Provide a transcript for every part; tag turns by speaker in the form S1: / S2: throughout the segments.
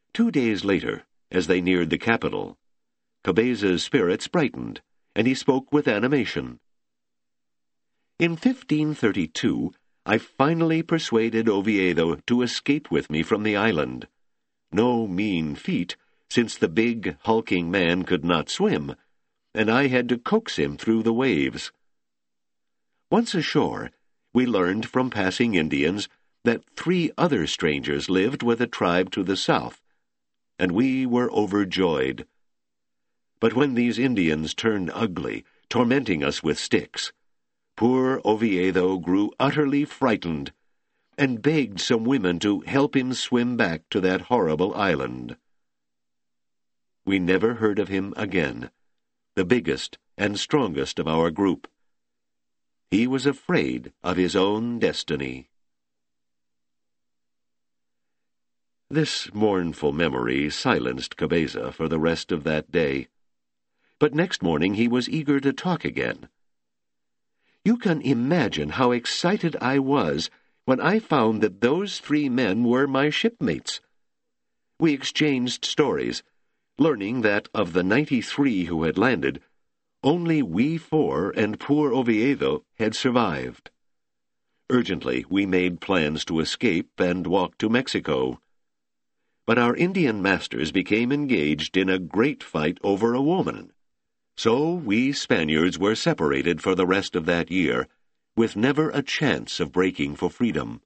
S1: 2 days later, as they neared the capital, Cabeza's spirits brightened, and he spoke with animation. In 1532, I finally persuaded Oviedo to escape with me from the island. No mean feat, since the big, hulking man could not swim, and I had to coax him through the waves. Once ashore, we learned from passing Indians that 3 other strangers lived with a tribe to the south, and we were overjoyed. But when these Indians turned ugly, tormenting us with sticks, poor Oviedo grew utterly frightened, and begged some women to help him swim back to that horrible island. We never heard of him again, the biggest and strongest of our group. He was afraid of his own destiny. This mournful memory silenced Cabeza for the rest of that day. But next morning he was eager to talk again. You can imagine how excited I was when I found that those 3 men were my shipmates. We exchanged stories, learning that of the 93 who had landed, only we 4 and poor Oviedo had survived. Urgently, we made plans to escape and walk to Mexico. But our Indian masters became engaged in a great fight over a woman. So we Spaniards were separated for the rest of that year, with never a chance of breaking for freedom.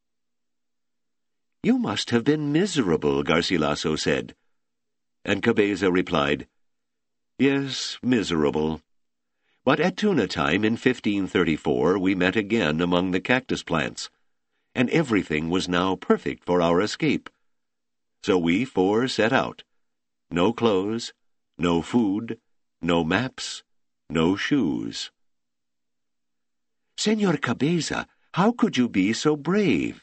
S1: "You must have been miserable," Garcilaso said. And Cabeza replied, "Yes, miserable. But at tuna time in 1534 we met again among the cactus plants, and everything was now perfect for our escape. So we 4 set out. No clothes, no food, no maps, no shoes." "Senor Cabeza, how could you be so brave?"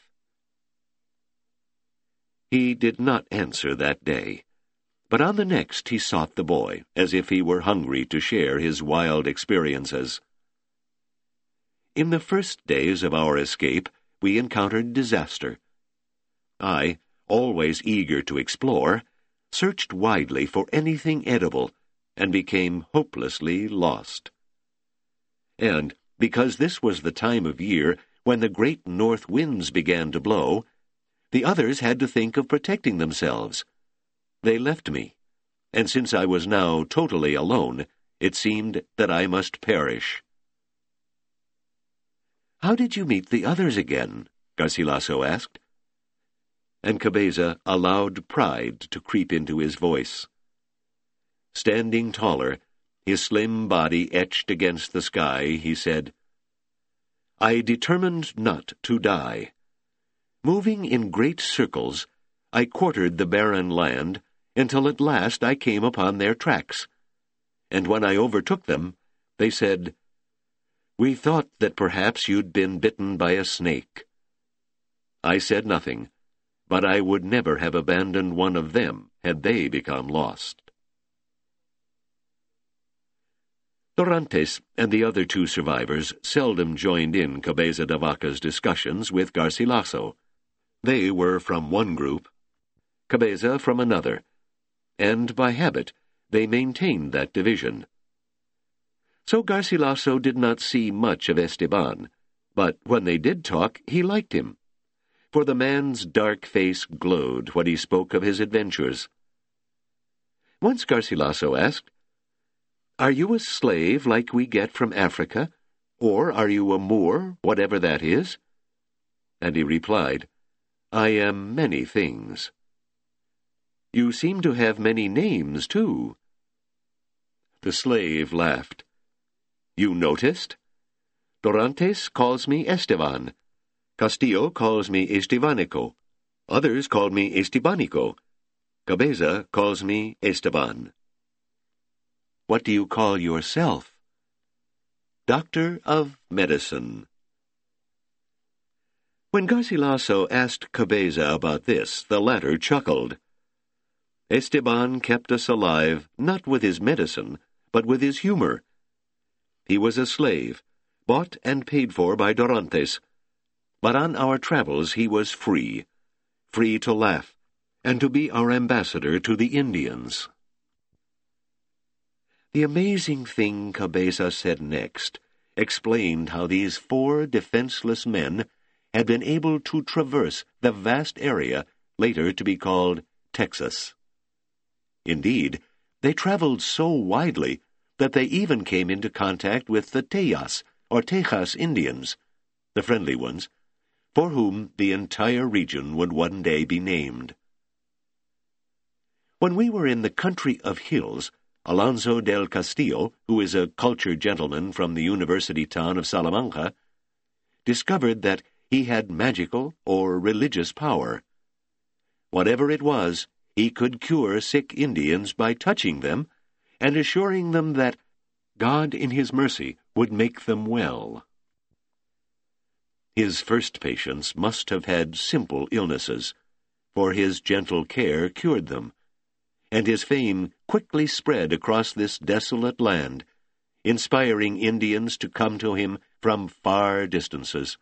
S1: He did not answer that day, but on the next he sought the boy, as if he were hungry to share his wild experiences. In the first days of our escape, we encountered disaster. I, always eager to explore, searched widely for anything edible, and became hopelessly lost. And, because this was the time of year when the great north winds began to blow, the others had to think of protecting themselves. They left me, and since I was now totally alone, it seemed that I must perish. "How did you meet the others again?" Garcilaso asked. And Cabeza allowed pride to creep into his voice. Standing taller, his slim body etched against the sky, he said, "I determined not to die. Moving in great circles, I quartered the barren land until at last I came upon their tracks. And when I overtook them, they said, 'We thought that perhaps you'd been bitten by a snake.' I said nothing, but I would never have abandoned one of them had they become lost." Dorantes and the other 2 survivors seldom joined in Cabeza de Vaca's discussions with Garcilaso. They were from one group, Cabeza from another, and by habit they maintained that division. So Garcilaso did not see much of Esteban, but when they did talk, he liked him, for the man's dark face glowed when he spoke of his adventures. Once Garcilaso asked, "Are you a slave like we get from Africa, or are you a Moor, whatever that is?" And he replied, "I am many things." "You seem to have many names, too." The slave laughed. "You noticed? Dorantes calls me Esteban. Castillo calls me Estebanico. Others call me Estebanico. Cabeza calls me Esteban." "What do you call yourself?" "Doctor of Medicine." When Garcilaso asked Cabeza about this, the latter chuckled. Esteban kept us alive not with his medicine, but with his humor. He was a slave, bought and paid for by Dorantes, but on our travels he was free to laugh, and to be our ambassador to the Indians. The amazing thing Cabeza said next explained how these 4 defenseless men had been able to traverse the vast area later to be called Texas. Indeed, they traveled so widely that they even came into contact with the Teyas, or Tejas Indians, the friendly ones, for whom the entire region would one day be named. When we were in the country of hills, Alonso del Castillo, who is a cultured gentleman from the university town of Salamanca, discovered that he had magical or religious power. Whatever it was, he could cure sick Indians by touching them and assuring them that God in His mercy would make them well. His first patients must have had simple illnesses, for his gentle care cured them, and his fame quickly spread across this desolate land, inspiring Indians to come to him from far distances.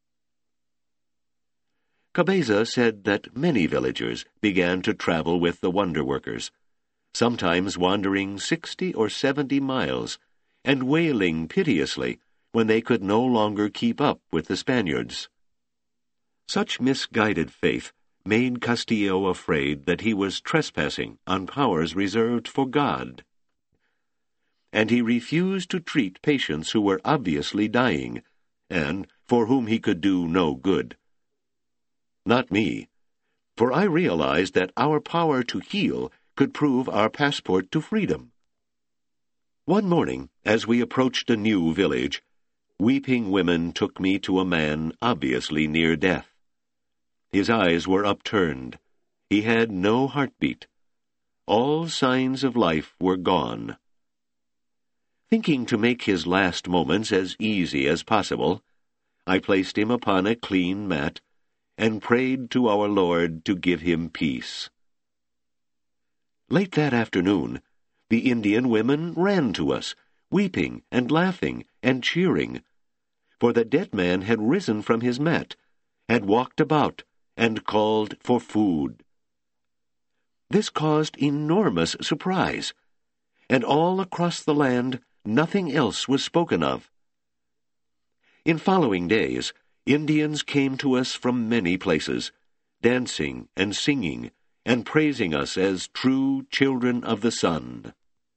S1: Cabeza said that many villagers began to travel with the wonder workers, sometimes wandering 60 or 70 miles, and wailing piteously when they could no longer keep up with the Spaniards. Such misguided faith made Castillo afraid that he was trespassing on powers reserved for God, and he refused to treat patients who were obviously dying, and for whom he could do no good. Not me, for I realized that our power to heal could prove our passport to freedom. One morning, as we approached a new village, weeping women took me to a man obviously near death. His eyes were upturned. He had no heartbeat. All signs of life were gone. Thinking to make his last moments as easy as possible, I placed him upon a clean mat and prayed to our Lord to give him peace. Late that afternoon, the Indian women ran to us, weeping and laughing and cheering, for the dead man had risen from his mat, had walked about, and called for food. This caused enormous surprise, and all across the land nothing else was spoken of. In following days, Indians came to us from many places, dancing and singing, and praising us as true children of the sun.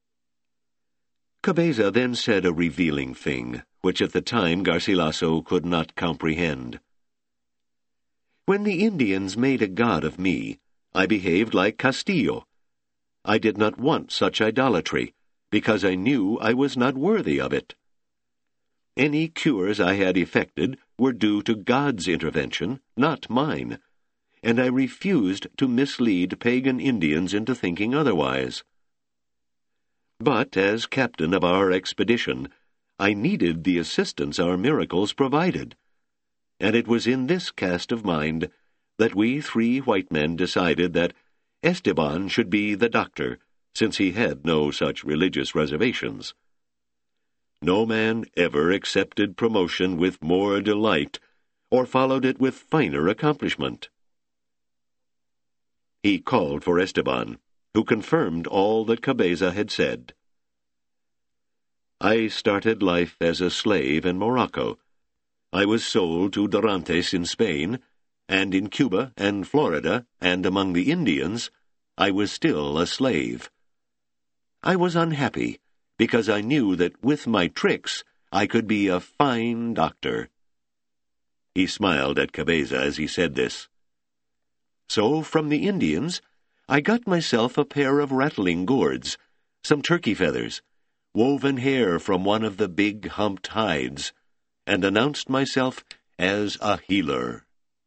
S1: Cabeza then said a revealing thing, which at the time Garcilaso could not comprehend. When the Indians made a god of me, I behaved like Castillo. I did not want such idolatry, because I knew I was not worthy of it. Any cures I had effected were due to God's intervention, not mine, and I refused to mislead pagan Indians into thinking otherwise. But as captain of our expedition, I needed the assistance our miracles provided, and it was in this cast of mind that we 3 white men decided that Esteban should be the doctor, since he had no such religious reservations. No man ever accepted promotion with more delight, or followed it with finer accomplishment. He called for Esteban, who confirmed all that Cabeza had said. I started life as a slave in Morocco. I was sold to Dorantes in Spain, and in Cuba and Florida and among the Indians, I was still a slave. I was unhappy, because I knew that with my tricks I could be a fine doctor. He smiled at Cabeza as he said this. So from the Indians I got myself a pair of rattling gourds, some turkey feathers, woven hair from one of the big humped hides, and announced myself as a healer.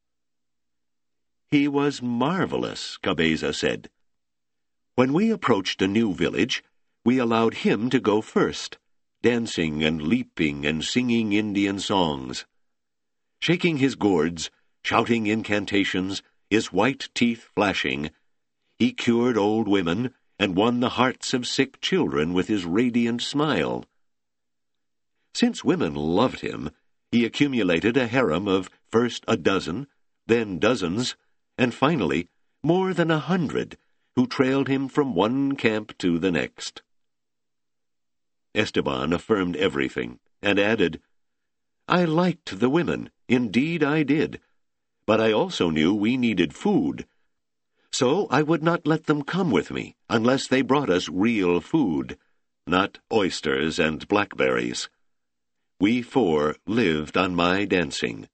S1: He was marvelous, Cabeza said. When we approached a new village, we allowed him to go first, dancing and leaping and singing Indian songs. Shaking his gourds, shouting incantations, his white teeth flashing, he cured old women and won the hearts of sick children with his radiant smile. Since women loved him, he accumulated a harem of first a dozen, then dozens, and finally more than 100, who trailed him from one camp to the next. Esteban affirmed everything, and added, "I liked the women, indeed I did, but I also knew we needed food. So I would not let them come with me unless they brought us real food, not oysters and blackberries. We 4 lived on my dancing."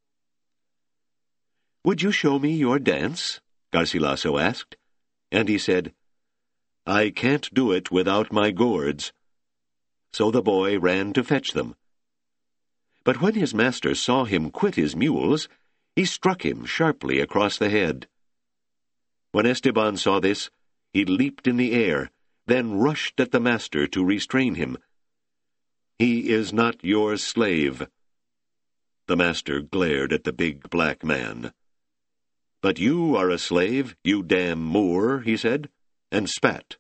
S1: "Would you show me your dance?" Garcilaso asked, and he said, "I can't do it without my gourds." So the boy ran to fetch them. But when his master saw him quit his mules, he struck him sharply across the head. When Esteban saw this, he leaped in the air, then rushed at the master to restrain him. "He is not your slave." The master glared at the big black man. "But you are a slave, you damn Moor," he said, and spat.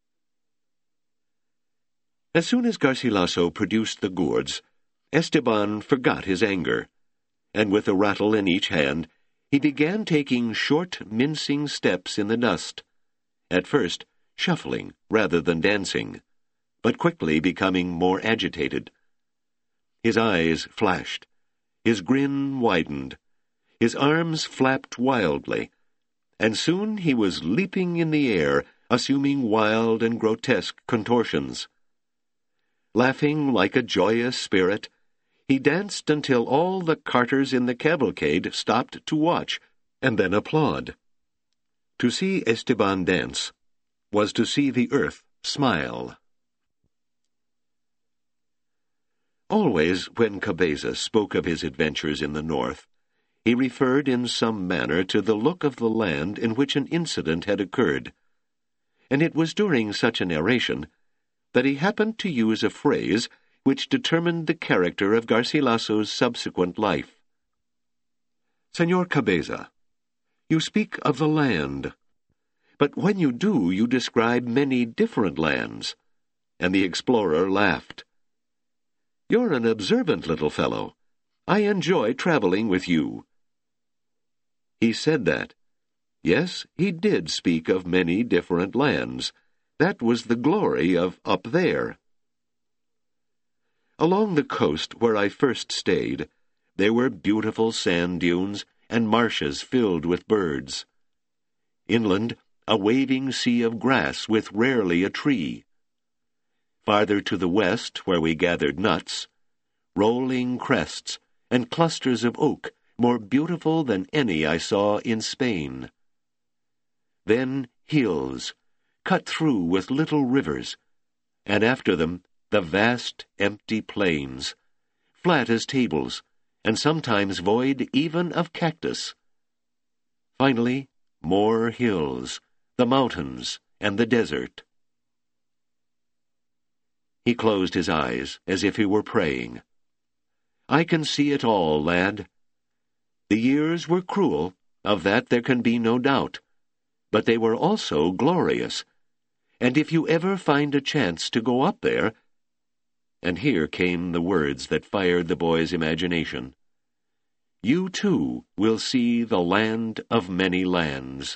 S1: As soon as Garcilaso produced the gourds, Esteban forgot his anger, and with a rattle in each hand, he began taking short, mincing steps in the dust, at first shuffling rather than dancing, but quickly becoming more agitated. His eyes flashed, his grin widened, his arms flapped wildly, and soon he was leaping in the air, assuming wild and grotesque contortions. Laughing like a joyous spirit, he danced until all the carters in the cavalcade stopped to watch and then applaud. To see Esteban dance was to see the earth smile. Always, when Cabeza spoke of his adventures in the north, he referred in some manner to the look of the land in which an incident had occurred, and it was during such a narration that he happened to use a phrase which determined the character of Garcilaso's subsequent life. "Señor Cabeza, you speak of the land, but when you do, you describe many different lands." And the explorer laughed. "You're an observant little fellow. I enjoy traveling with you." He said that. Yes, he did speak of many different lands. That was the glory of up there. Along the coast where I first stayed, there were beautiful sand dunes and marshes filled with birds. Inland, a waving sea of grass with rarely a tree. Farther to the west, where we gathered nuts, rolling crests and clusters of oak more beautiful than any I saw in Spain. Then hills, cut through with little rivers, and after them the vast empty plains, flat as tables, and sometimes void even of cactus. Finally, more hills, the mountains, and the desert. He closed his eyes as if he were praying. "I can see it all, lad. The years were cruel, of that there can be no doubt, but they were also glorious. And if you ever find a chance to go up there—" And here came the words that fired the boy's imagination. "You too will see the land of many lands."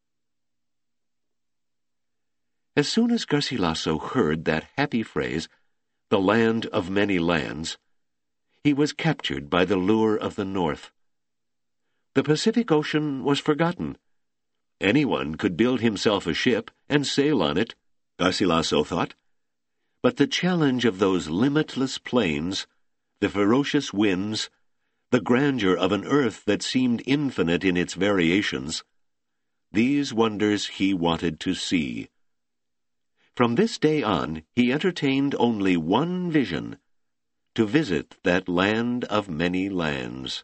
S1: As soon as Garcilaso heard that happy phrase, "the land of many lands," he was captured by the lure of the north. The Pacific Ocean was forgotten. Anyone could build himself a ship and sail on it, Garcilaso thought. But the challenge of those limitless plains, the ferocious winds, the grandeur of an earth that seemed infinite in its variations, these wonders he wanted to see. From this day on, he entertained only one vision: to visit that land of many lands.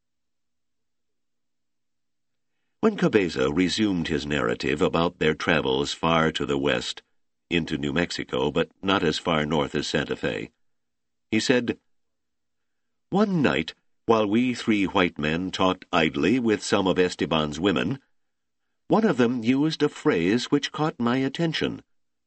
S1: When Cabeza resumed his narrative about their travels far to the west, into New Mexico, but not as far north as Santa Fe, he said, "One night, while we 3 white men talked idly with some of Esteban's women, one of them used a phrase which caught my attention.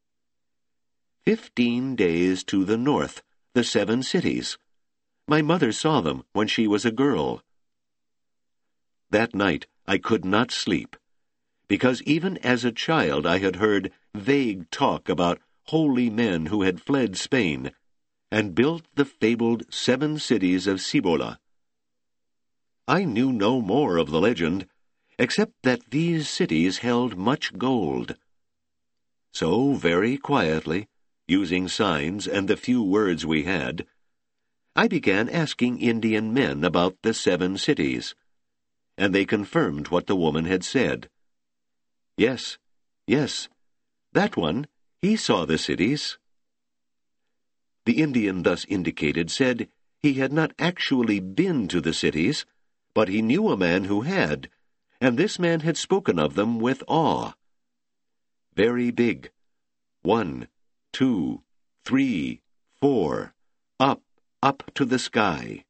S1: 15 days to the north, the 7 cities. My mother saw them when she was a girl." That night I could not sleep, because even as a child I had heard vague talk about holy men who had fled Spain and built the fabled 7 cities of Cibola. I knew no more of the legend, except that these cities held much gold. So, very quietly, using signs and the few words we had, I began asking Indian men about the 7 cities, and they confirmed what the woman had said. Yes, that one, he saw the cities. The Indian thus indicated said he had not actually been to the cities, but he knew a man who had, and this man had spoken of them with awe. Very big. 1, 2, 3, 4, up to the sky.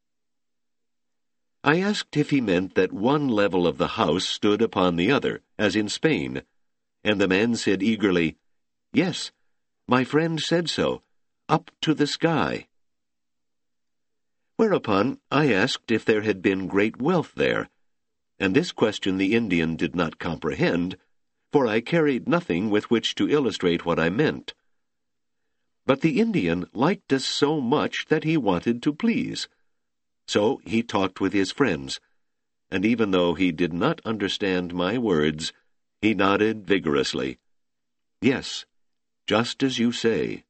S1: I asked if he meant that one level of the house stood upon the other, as in Spain, and the man said eagerly, "Yes, my friend said so, up to the sky." Whereupon I asked if there had been great wealth there, and this question the Indian did not comprehend, for I carried nothing with which to illustrate what I meant. But the Indian liked us so much that he wanted to please. So he talked with his friends, and even though he did not understand my words, he nodded vigorously. "Yes, just as you say."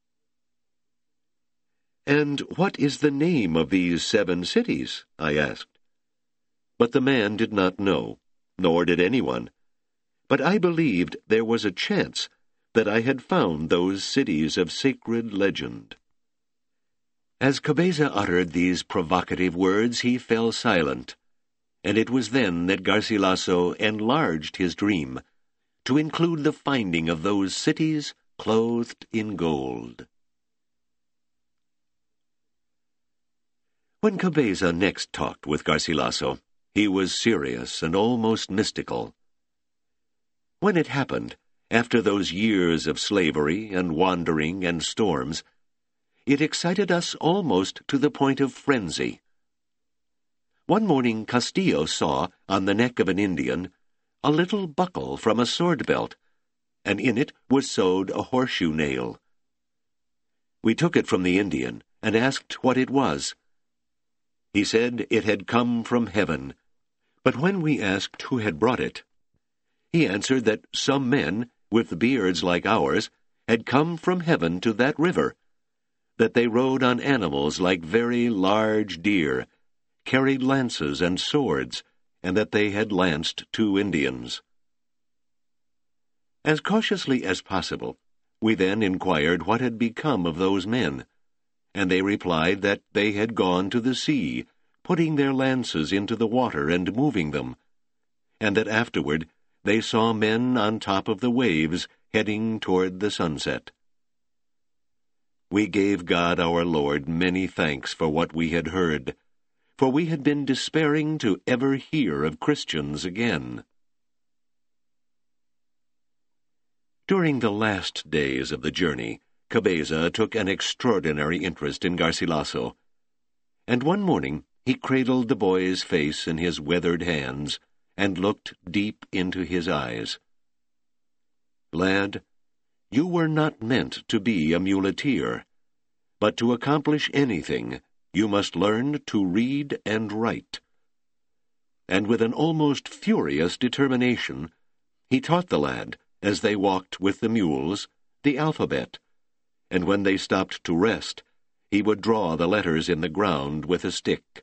S1: "And what is the name of these 7 cities?" I asked. But the man did not know, nor did anyone. But I believed there was a chance that I had found those cities of sacred legend. As Cabeza uttered these provocative words, he fell silent, and it was then that Garcilaso enlarged his dream to include the finding of those cities clothed in gold. When Cabeza next talked with Garcilaso, he was serious and almost mystical. When it happened, after those years of slavery and wandering and storms, it excited us almost to the point of frenzy. One morning Castillo saw, on the neck of an Indian, a little buckle from a sword belt, and in it was sewed a horseshoe nail. We took it from the Indian and asked what it was. He said it had come from heaven, but when we asked who had brought it, he answered that some men, with beards like ours, had come from heaven to that river, that they rode on animals like very large deer, carried lances and swords, and that they had lanced 2 Indians. As cautiously as possible, we then inquired what had become of those men, and they replied that they had gone to the sea, putting their lances into the water and moving them, and that afterward they saw men on top of the waves heading toward the sunset. We gave God our Lord many thanks for what we had heard, for we had been despairing to ever hear of Christians again. During the last days of the journey, Cabeza took an extraordinary interest in Garcilaso, and one morning he cradled the boy's face in his weathered hands and looked deep into his eyes. "Lad, you were not meant to be a muleteer, but to accomplish anything, you must learn to read and write." And with an almost furious determination, he taught the lad, as they walked with the mules, the alphabet, and when they stopped to rest, he would draw the letters in the ground with a stick.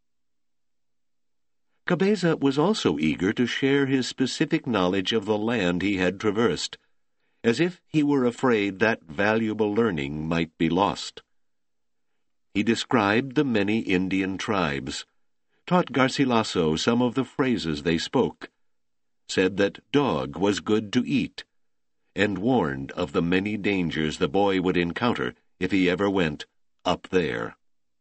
S1: Cabeza was also eager to share his specific knowledge of the land he had traversed, as if he were afraid that valuable learning might be lost. He described the many Indian tribes, taught Garcilaso some of the phrases they spoke, said that dog was good to eat, and warned of the many dangers the boy would encounter if he ever went up there.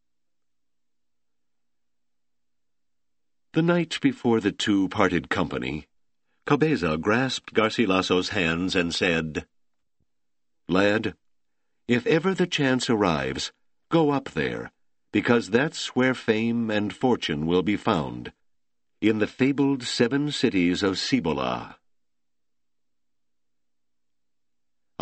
S1: The night before the 2 parted company, Cabeza grasped Garcilaso's hands and said, "Lad, if ever the chance arrives, go up there, because that's where fame and fortune will be found, in the fabled 7 cities of Cibola."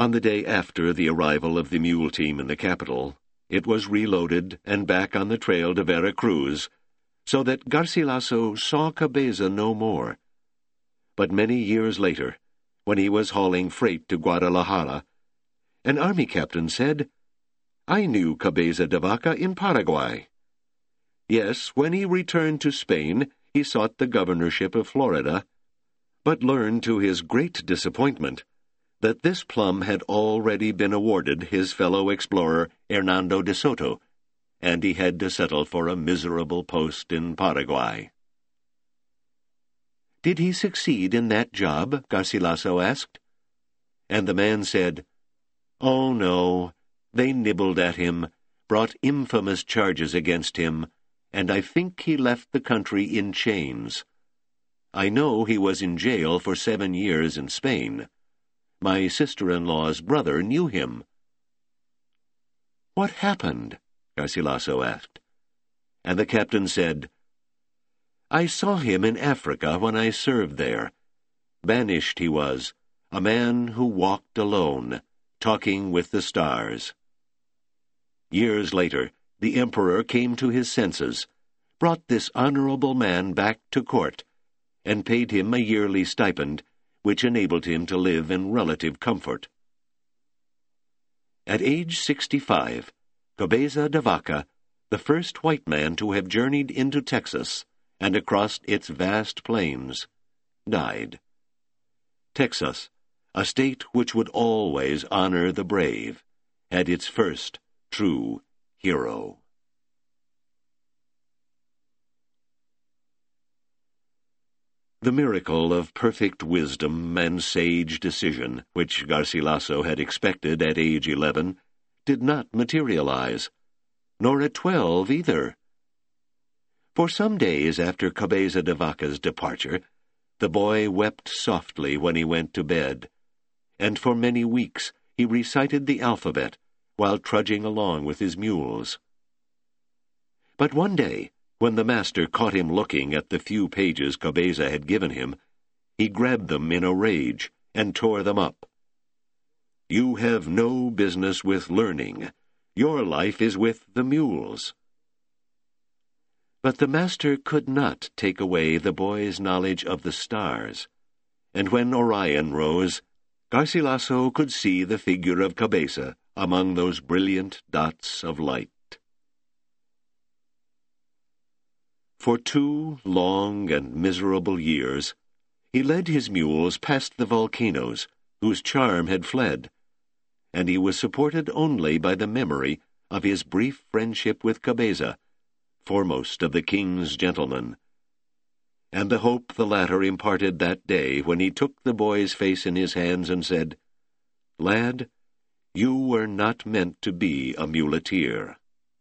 S1: On the day after the arrival of the mule team in the capital, it was reloaded and back on the trail to Vera Cruz, so that Garcilaso saw Cabeza no more. But many years later, when he was hauling freight to Guadalajara, an army captain said, "I knew Cabeza de Vaca in Paraguay." Yes, when he returned to Spain, he sought the governorship of Florida, but learned to his great disappointment that this plum had already been awarded his fellow explorer Hernando de Soto, and he had to settle for a miserable post in Paraguay. "Did he succeed in that job?" Garcilaso asked. And the man said, "Oh, no. They nibbled at him, brought infamous charges against him, and I think he left the country in chains. I know he was in jail for 7 years in Spain. My sister-in-law's brother knew him." "What happened?" Garcilaso asked. And the captain said, "I saw him in Africa when I served there. Banished he was, a man who walked alone, talking with the stars. Years later, the emperor came to his senses, brought this honorable man back to court, and paid him a yearly stipend, which enabled him to live in relative comfort." At age 65, Cabeza de Vaca, the first white man to have journeyed into Texas and across its vast plains, died. Texas, a state which would always honor the brave, had its first true hero. The miracle of perfect wisdom and sage decision, which Garcilaso had expected at age 11, did not materialize, nor at 12 either. For some days after Cabeza de Vaca's departure, the boy wept softly when he went to bed, and for many weeks he recited the alphabet while trudging along with his mules. But one day, when the master caught him looking at the few pages Cabeza had given him, he grabbed them in a rage and tore them up. "You have no business with learning. Your life is with the mules." But the master could not take away the boy's knowledge of the stars, and when Orion rose, Garcilaso could see the figure of Cabeza among those brilliant dots of light. For 2 long and miserable years, he led his mules past the volcanoes, whose charm had fled, and he was supported only by the memory of his brief friendship with Cabeza, foremost of the king's gentlemen, and the hope the latter imparted that day when he took the boy's face in his hands and said, "Lad, you were not meant to be a muleteer."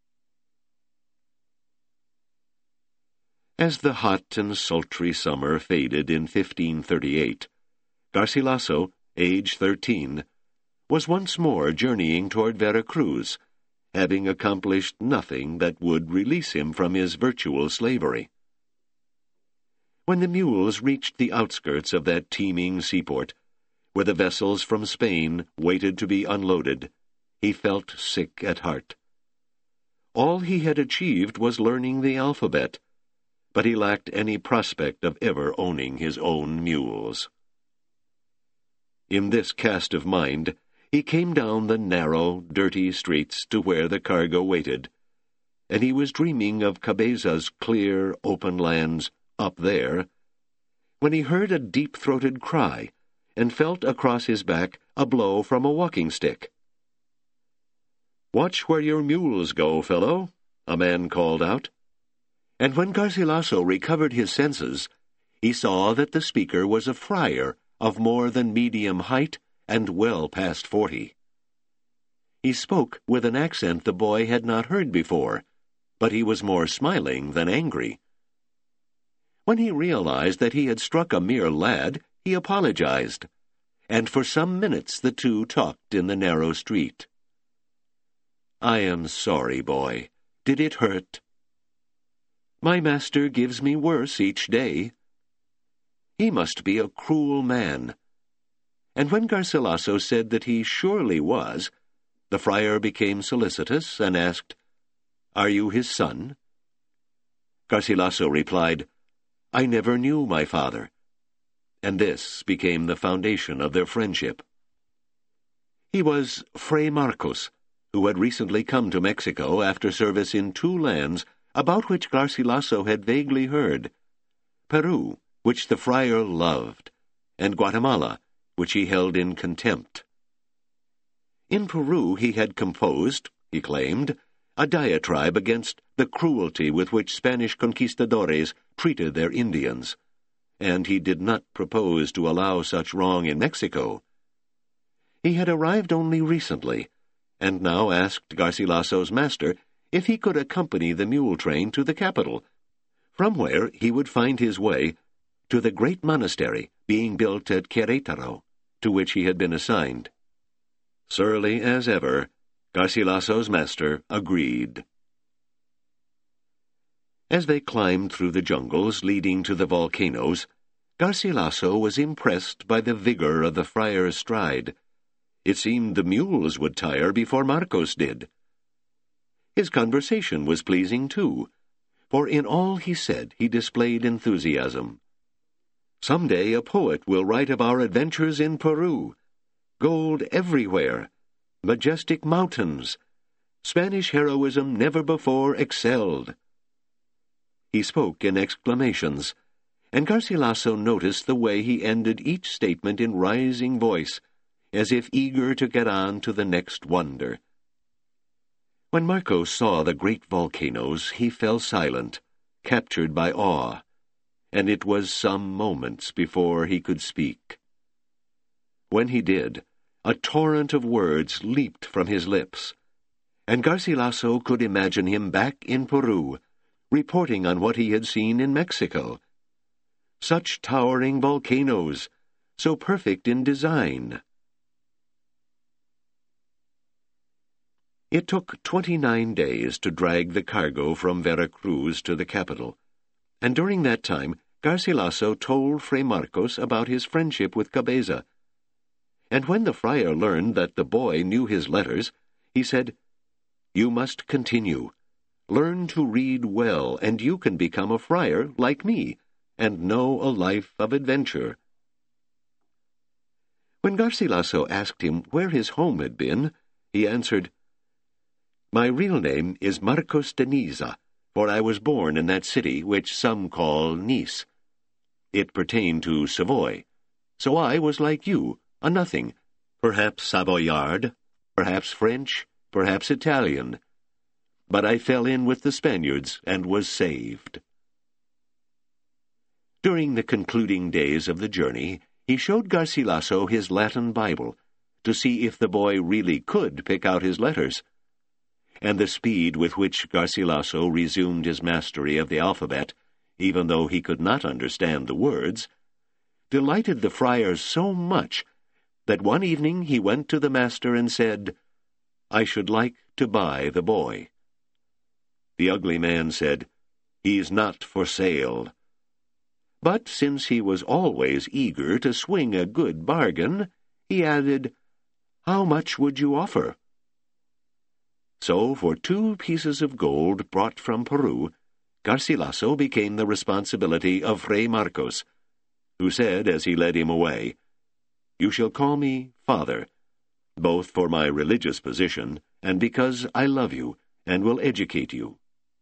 S1: As the hot and sultry summer faded in 1538, Garcilaso, age 13, was once more journeying toward Vera Cruz, having accomplished nothing that would release him from his virtual slavery. When the mules reached the outskirts of that teeming seaport, where the vessels from Spain waited to be unloaded, he felt sick at heart. All he had achieved was learning the alphabet, but he lacked any prospect of ever owning his own mules. In this cast of mind, he came down the narrow, dirty streets to where the cargo waited, and he was dreaming of Cabeza's clear, open lands up there, when he heard a deep-throated cry and felt across his back a blow from a walking stick. "Watch where your mules go, fellow," a man called out. And when Garcilaso recovered his senses, he saw that the speaker was a friar of more than medium height and well past 40. He spoke with an accent the boy had not heard before, but he was more smiling than angry. When he realized that he had struck a mere lad, he apologized, and for some minutes the two talked in the narrow street. "I am sorry, boy. Did it hurt?" "My master gives me worse each day." "He must be a cruel man." and when Garcilaso said that he surely was, the friar became solicitous and asked, "Are you his son?" Garcilaso replied, "I never knew my father." And this became the foundation of their friendship. He was Fray Marcos, who had recently come to Mexico after service in two lands about which Garcilaso had vaguely heard: Peru, which the friar loved, and Guatemala, which he held in contempt. In Peru he had composed, he claimed, a diatribe against the cruelty with which Spanish conquistadores treated their Indians, and he did not propose to allow such wrong in Mexico. He had arrived only recently, and now asked Garcilaso's master if he could accompany the mule train to the capital, from where he would find his way to the great monastery being built at Querétaro, to which he had been assigned. Surly as ever, Garcilaso's master agreed. As they climbed through the jungles leading to the volcanoes, Garcilaso was impressed by the vigor of the friar's stride. It seemed the mules would tire before Marcos did. His conversation was pleasing, too, for in all he said he displayed enthusiasm. "Some day a poet will write of our adventures in Peru. Gold everywhere, majestic mountains. Spanish heroism never before excelled." He spoke in exclamations, and Garcilaso noticed the way he ended each statement in rising voice, as if eager to get on to the next wonder. When Marcos saw the great volcanoes, he fell silent, captured by awe, and it was some moments before he could speak. When he did, a torrent of words leaped from his lips, and Garcilaso could imagine him back in Peru, reporting on what he had seen in Mexico. Such towering volcanoes, so perfect in design. It took 29 days to drag the cargo from Veracruz to the capital, and during that time Garcilaso told Fray Marcos about his friendship with Cabeza. And when the friar learned that the boy knew his letters, he said, "You must continue. Learn to read well, and you can become a friar like me, and know a life of adventure." When Garcilaso asked him where his home had been, he answered, "My real name is Marcos de Niza, for I was born in that city which some call Nice. It pertained to Savoy, so I was like you, a nothing, perhaps Savoyard, perhaps French, perhaps Italian. But I fell in with the Spaniards and was saved." During the concluding days of the journey, he showed Garcilaso his Latin Bible, to see if the boy really could pick out his letters. And the speed with which Garcilaso resumed his mastery of the alphabet, even though he could not understand the words, delighted the friar so much that one evening he went to the master and said, "I should like to buy the boy." The ugly man said, "He's not for sale." But since he was always eager to swing a good bargain, he added, "How much would you offer?" So, for 2 pieces of gold brought from Peru, Garcilaso became the responsibility of Fray Marcos, who said as he led him away, "You shall call me Father, both for my religious position and because I love you and will educate you."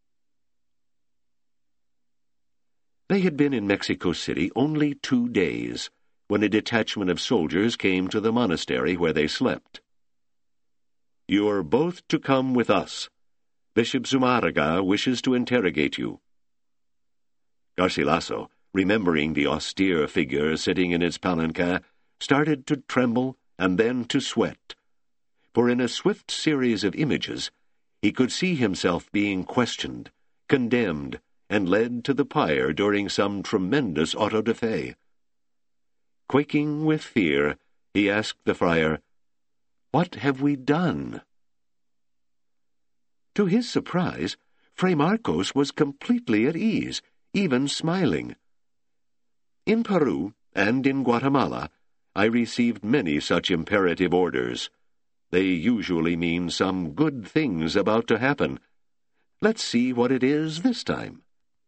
S1: They had been in Mexico City only 2 days, when a detachment of soldiers came to the monastery where they slept. "You're both to come with us. Bishop Zumarraga wishes to interrogate you." Garcilaso, remembering the austere figure sitting in its palanquin, started to tremble and then to sweat, for in a swift series of images he could see himself being questioned, condemned, and led to the pyre during some tremendous auto-da-fe. Quaking with fear, he asked the friar, "What have we done?" To his surprise, Fray Marcos was completely at ease, even smiling. In Peru and in Guatemala, I received many such imperative orders. They usually mean some good thing's about to happen. Let's see what it is this time."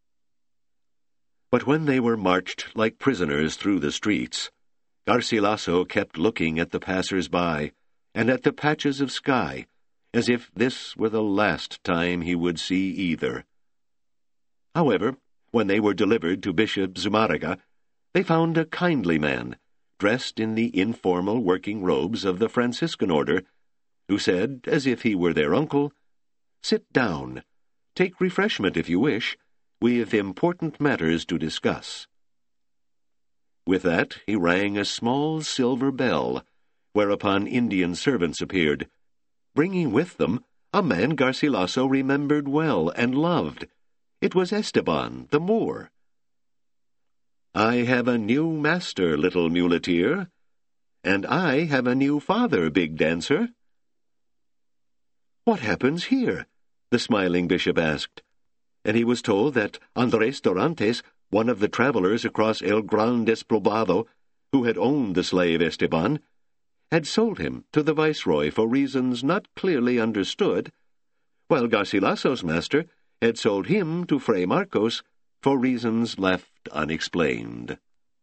S1: But when they were marched like prisoners through the streets, Garcilaso kept looking at the passers-by and at the patches of sky, as if this were the last time he would see either. However, when they were delivered to Bishop Zumarraga, they found a kindly man, dressed in the informal working robes of the Franciscan order, who said, as if he were their uncle, "Sit down. Take refreshment if you wish. We have important matters to discuss." With that, he rang a small silver bell, whereupon Indian servants appeared, bringing with them a man Garcilaso remembered well and loved. It was Esteban, the Moor. "I have a new master, little muleteer, and I have a new father, big dancer." "What happens here?" the smiling bishop asked, and he was told that Andres Dorantes, one of the travelers across El Gran Despoblado, who had owned the slave Esteban, had sold him to the viceroy for reasons not clearly understood, while Garcilaso's master had sold him to Fray Marcos for reasons left unexplained.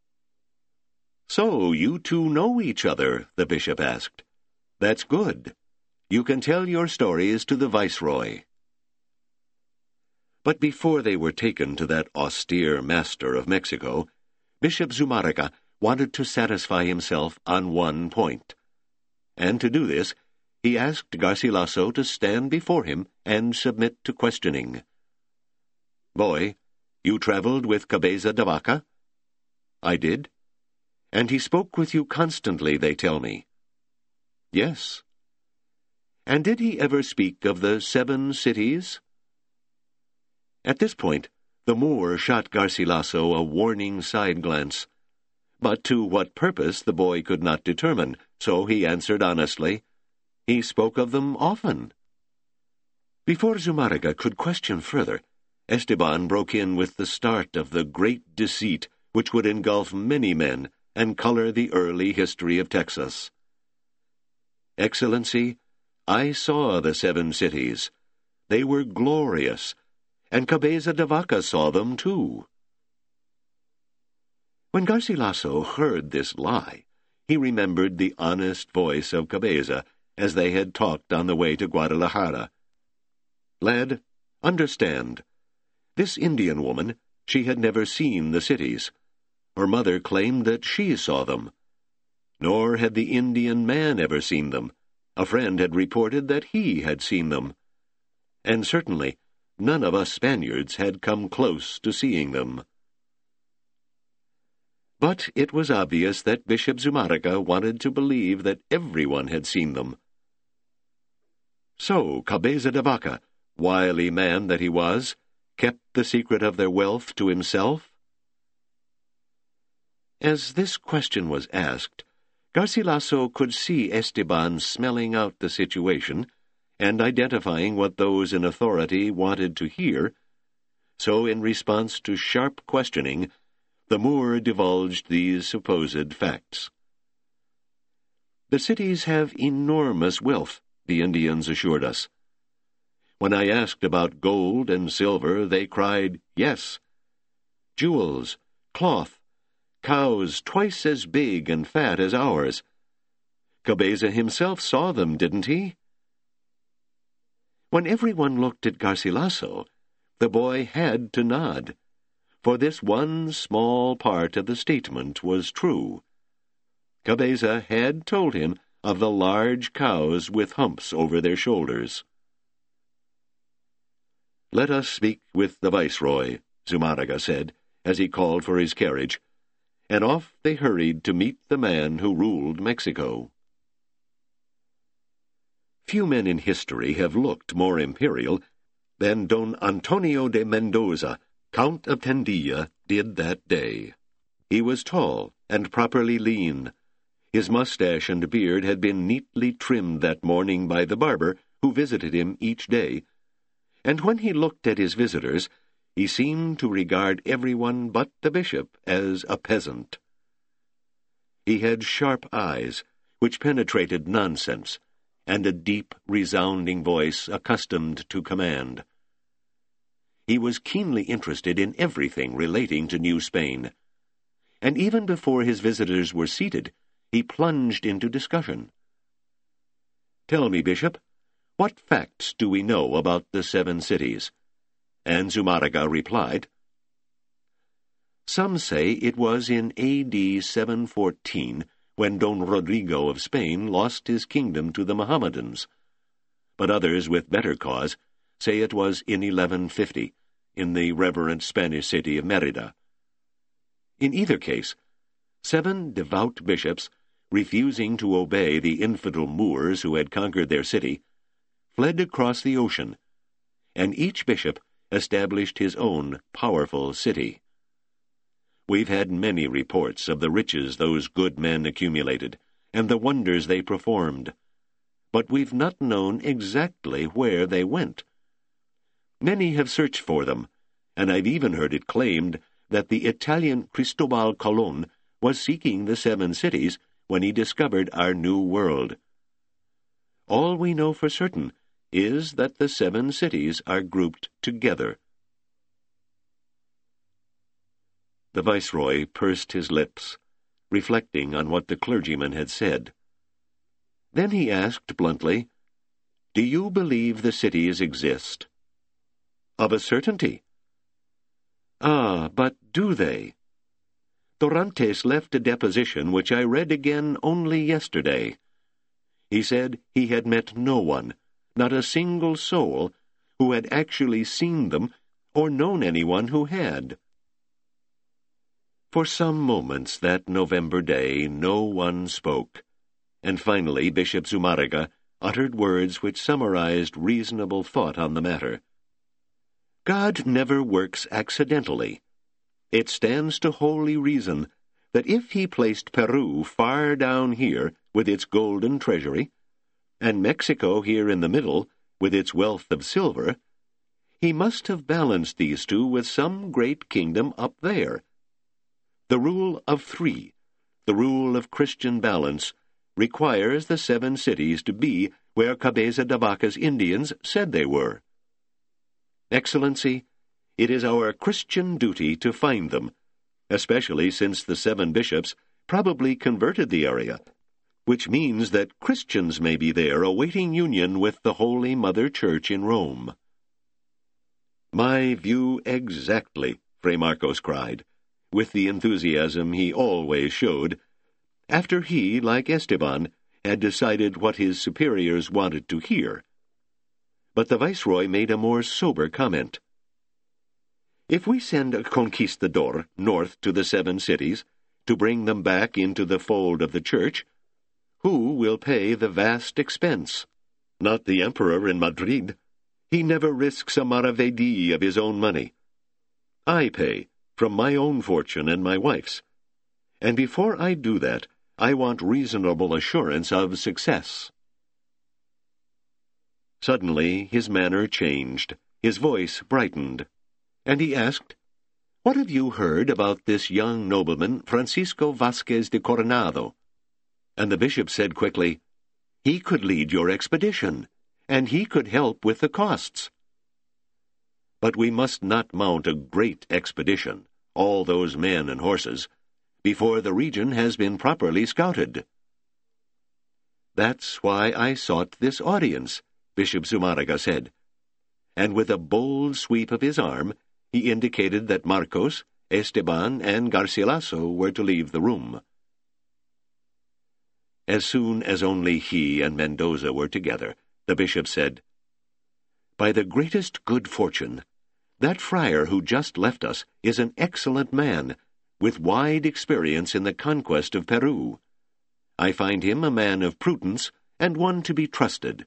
S1: "So you two know each other?" the bishop asked. "That's good. You can tell your stories to the viceroy." But before they were taken to that austere master of Mexico, Bishop Zumarraga wanted to satisfy himself on one point. And to do this, he asked Garcilaso to stand before him and submit to questioning. "Boy, you traveled with Cabeza de Vaca?" "I did." "And he spoke with you constantly, they tell me." "Yes." "And did he ever speak of the 7 cities? At this point, the Moor shot Garcilaso a warning side-glance. But to what purpose the boy could not determine, so he answered honestly, "He spoke of them often." Before Zumarraga could question further, Esteban broke in with the start of the great deceit which would engulf many men and color the early history of Texas. "Excellency, I saw the 7 cities. They were glorious, and Cabeza de Vaca saw them too." When Garcilaso heard this lie, he remembered the honest voice of Cabeza as they had talked on the way to Guadalajara. "Lad, understand. This Indian woman, she had never seen the cities. Her mother claimed that she saw them. Nor had the Indian man ever seen them. A friend had reported that he had seen them. And certainly, none of us Spaniards had come close to seeing them." But it was obvious that Bishop Zumarraga wanted to believe that everyone had seen them. So Cabeza de Vaca, wily man that he was, kept the secret of their wealth to himself? As this question was asked, Garcilaso could see Esteban smelling out the situation and identifying what those in authority wanted to hear, so in response to sharp questioning, the Moor divulged these supposed facts. "The cities have enormous wealth," the Indians assured us. "When I asked about gold and silver, they cried, 'Yes.' Jewels, cloth, cows twice as big and fat as ours. Cabeza himself saw them, didn't he?" When everyone looked at Garcilaso, the boy had to nod, for this one small part of the statement was true. Cabeza had told him of the large cows with humps over their shoulders. "Let us speak with the viceroy," Zumarraga said, as he called for his carriage, and off they hurried to meet the man who ruled Mexico. Few men in history have looked more imperial than Don Antonio de Mendoza, Count of Tendilla, did that day. He was tall and properly lean. His mustache and beard had been neatly trimmed that morning by the barber who visited him each day, and when he looked at his visitors, he seemed to regard everyone but the bishop as a peasant. He had sharp eyes, which penetrated nonsense, and a deep, resounding voice accustomed to command. He was keenly interested in everything relating to New Spain, and even before his visitors were seated, he plunged into discussion. "Tell me, Bishop, what facts do we know about the 7 cities?" And Zumarraga replied, "Some say it was in A.D. 714 when Don Rodrigo of Spain lost his kingdom to the Mohammedans, but others with better cause say it was in 1150, in the reverent Spanish city of Merida. In either case, 7 devout bishops, refusing to obey the infidel Moors who had conquered their city, fled across the ocean, and each bishop established his own powerful city. We've had many reports of the riches those good men accumulated, and the wonders they performed, but we've not known exactly where they went. Many have searched for them, and I've even heard it claimed that the Italian Cristobal Colon was seeking the 7 cities when he discovered our new world. All we know for certain is that the 7 cities are grouped together." The Viceroy pursed his lips, reflecting on what the clergyman had said. Then he asked bluntly, "Do you believe the cities exist?" "Of a certainty." "Ah, but do they? Dorantes left a deposition which I read again only yesterday. He said he had met no one, not a single soul, who had actually seen them or known anyone who had." For some moments that November day no one spoke, and finally Bishop Zumarraga uttered words which summarized reasonable thought on the matter. "God never works accidentally. It stands to holy reason that if he placed Peru far down here with its golden treasury, and Mexico here in the middle with its wealth of silver, he must have balanced these two with some great kingdom up there. The rule of 3, the rule of Christian balance, requires the 7 cities to be where Cabeza de Vaca's Indians said they were. Excellency, it is our Christian duty to find them, especially since the 7 bishops probably converted the area, which means that Christians may be there awaiting union with the Holy Mother Church in Rome." "My view exactly," Fray Marcos cried, with the enthusiasm he always showed, after he, like Esteban, had decided what his superiors wanted to hear. But the Viceroy made a more sober comment. "If we send a conquistador north to the 7 cities, to bring them back into the fold of the Church, who will pay the vast expense? Not the Emperor in Madrid. He never risks a maravedi of his own money. I pay, from my own fortune and my wife's. And before I do that, I want reasonable assurance of success." Suddenly his manner changed, his voice brightened, and he asked, "What have you heard about this young nobleman, Francisco Vasquez de Coronado?" And the bishop said quickly, "He could lead your expedition, and he could help with the costs." "But we must not mount a great expedition, all those men and horses, before the region has been properly scouted." "That's why I sought this audience," Bishop Zumarraga said, and with a bold sweep of his arm, he indicated that Marcos, Esteban, and Garcilaso were to leave the room. As soon as only he and Mendoza were together, the bishop said, "By the greatest good fortune, that friar who just left us is an excellent man, with wide experience in the conquest of Peru. I find him a man of prudence and one to be trusted."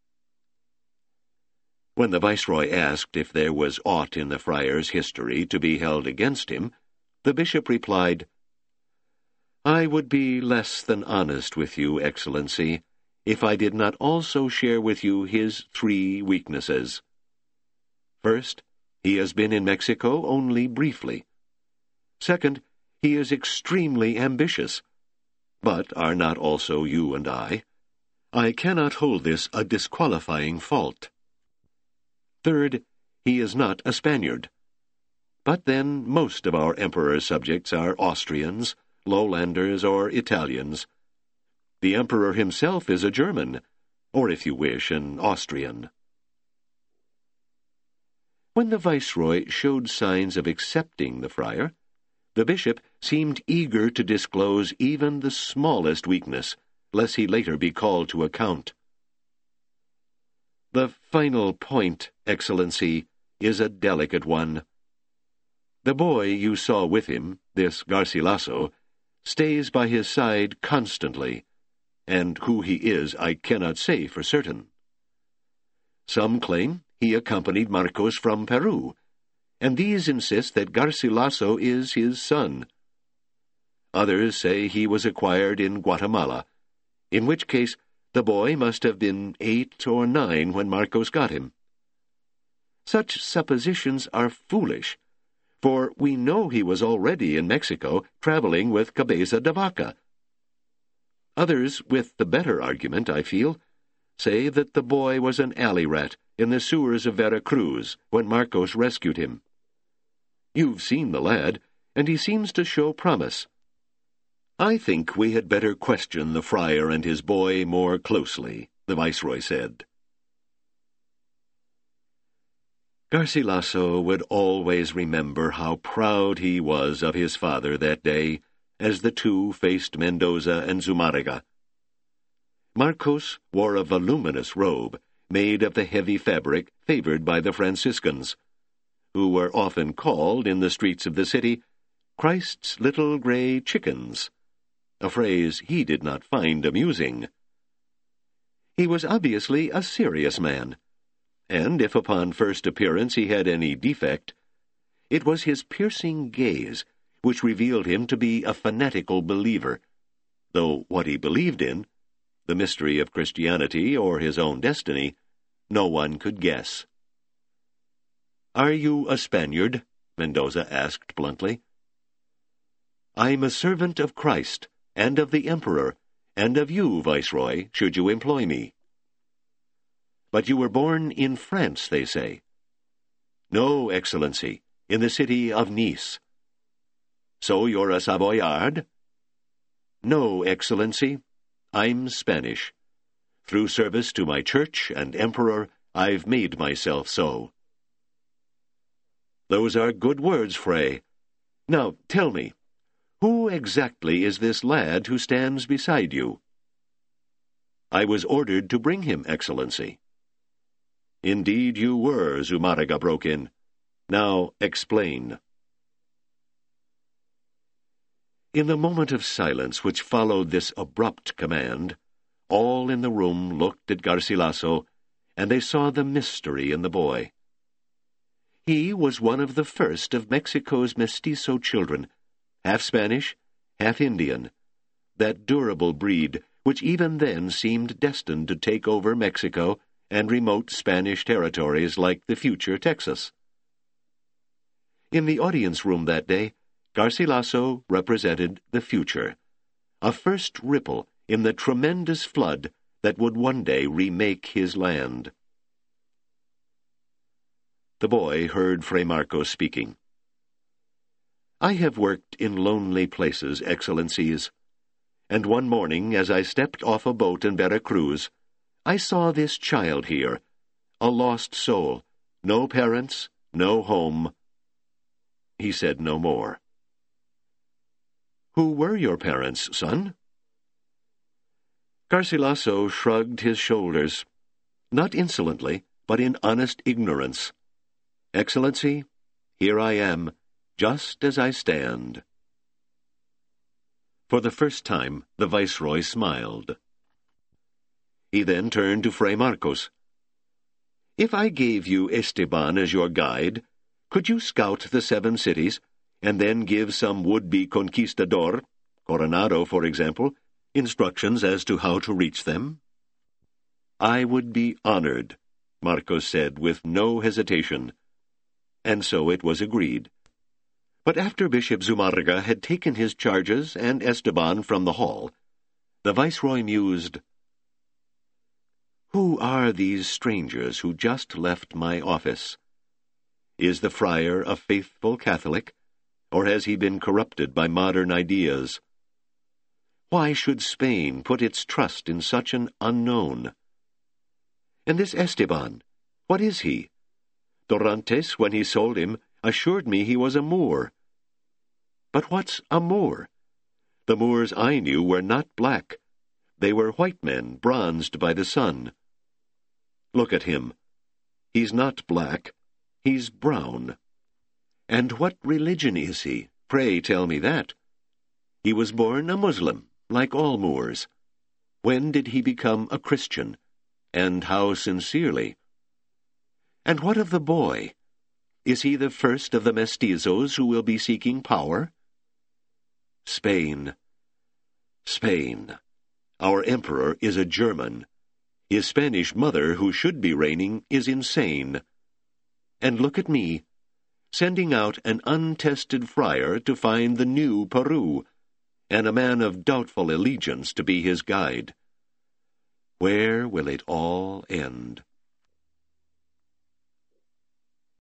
S1: When the Viceroy asked if there was aught in the friar's history to be held against him, the bishop replied, "I would be less than honest with you, Excellency, if I did not also share with you his 3 weaknesses. First, he has been in Mexico only briefly. Second, he is extremely ambitious. but are not also you and I cannot hold this a disqualifying fault. Third, he is not a Spaniard. But then most of our emperor's subjects are Austrians, Lowlanders, or Italians. The emperor himself is a German, or if you wish, an Austrian. When the viceroy showed signs of accepting the friar, the bishop seemed eager to disclose even the smallest weakness, lest he later be called to account. The final point, Excellency, is a delicate one. The boy you saw with him, this Garcilaso, stays by his side constantly, and who he is I cannot say for certain. Some claim he accompanied Marcos from Peru, and these insist that Garcilaso is his son. Others say he was acquired in Guatemala, in which case the boy must have been 8 or 9 when Marcos got him. Such suppositions are foolish, for we know he was already in Mexico traveling with Cabeza de Vaca. Others, with the better argument, I feel, say that the boy was an alley rat in the sewers of Veracruz when Marcos rescued him. You've seen the lad, and he seems to show promise. I think we had better question the friar and his boy more closely, the viceroy said. Garcilaso would always remember how proud he was of his father that day, as the two faced Mendoza and Zumarraga. Marcos wore a voluminous robe made of the heavy fabric favored by the Franciscans, who were often called, in the streets of the city, Christ's little gray chickens, a phrase he did not find amusing. He was obviously a serious man, and if upon first appearance he had any defect, it was his piercing gaze which revealed him to be a fanatical believer, though what he believed in, the mystery of Christianity or his own destiny, no one could guess. "Are you a Spaniard?" Mendoza asked bluntly. "I'm a servant of Christ, and of the Emperor, and of you, Viceroy, should you employ me." "But you were born in France, they say." "No, Excellency, in the city of Nice." "So you're a Savoyard?" "No, Excellency, I'm Spanish. Through service to my church and Emperor, I've made myself so." "Those are good words, Fray. Now, tell me, who exactly is this lad who stands beside you?" "I was ordered to bring him, Excellency." "Indeed you were," Zumarraga broke in. "Now, explain." In the moment of silence which followed this abrupt command, all in the room looked at Garcilaso, and they saw the mystery in the boy. He was one of the first of Mexico's mestizo children, half Spanish, half Indian, that durable breed which even then seemed destined to take over Mexico and remote Spanish territories like the future Texas. In the audience room that day, Garcilaso represented the future, a first ripple in the tremendous flood that would one day remake his land. The boy heard Fray Marcos speaking. "I have worked in lonely places, Excellencies, and one morning as I stepped off a boat in Veracruz, I saw this child here, a lost soul, no parents, no home." He said no more. "Who were your parents, son?" Garcilaso shrugged his shoulders, not insolently, but in honest ignorance. "Excellency, here I am, just as I stand." For the first time, the viceroy smiled. He then turned to Fray Marcos. "If I gave you Esteban as your guide, could you scout the 7 cities, and then give some would-be conquistador, Coronado, for example, instructions as to how to reach them?" "I would be honored," Marcos said with no hesitation. And so it was agreed. But after Bishop Zumarraga had taken his charges and Esteban from the hall, The viceroy mused, "Who are these strangers who just left my office? Is the friar a faithful Catholic, or has he been corrupted by modern ideas? Why should Spain put its trust in such an unknown? And this Esteban, what is he? Dorantes, when he sold him, assured me he was a Moor. But what's a Moor? The Moors I knew were not black. They were white men, bronzed by the sun. Look at him. He's not black. He's brown. And what religion is he? Pray tell me that. He was born a Muslim, like all Moors. When did he become a Christian? And how sincerely? And what of the boy? Is he the first of the mestizos who will be seeking power? Spain. Spain. Our emperor is a German. His Spanish mother, who should be reigning, is insane. And look at me, sending out an untested friar to find the new Peru, and a man of doubtful allegiance to be his guide. Where will it all end?